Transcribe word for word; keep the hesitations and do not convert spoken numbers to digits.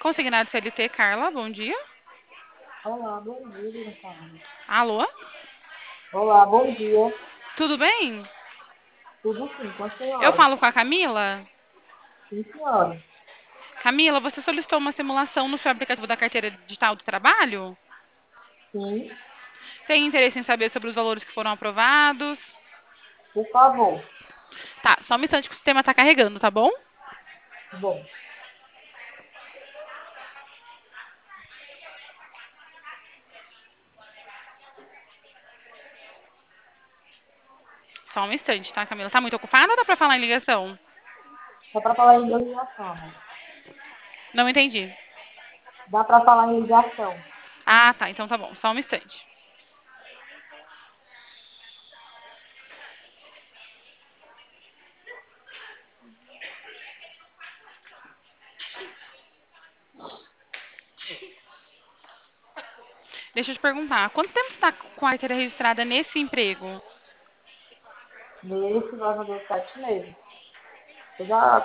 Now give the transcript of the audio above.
Consignado C L T, Carla, bom dia. Olá, bom dia, dona Carla. Alô? Olá, bom dia. Tudo bem? Tudo sim, com a Eu senhora? falo com a Camila. Sim, senhora. Camila, você solicitou uma simulação no seu aplicativo da carteira digital do trabalho? Sim, Tem interesse em saber sobre os valores que foram aprovados? por favor. Tá, só um instante que o sistema está carregando, tá bom? Tá bom. Só um instante, tá, Camila? Tá muito ocupada ou dá pra falar em ligação? Dá para falar em ligação. Não entendi. Dá para falar em ligação. Ah, tá, então tá bom. Só um instante. Deixa eu te perguntar, quanto tempo você está com a carteira registrada nesse emprego? Nesse vai fazer sete meses. Eu já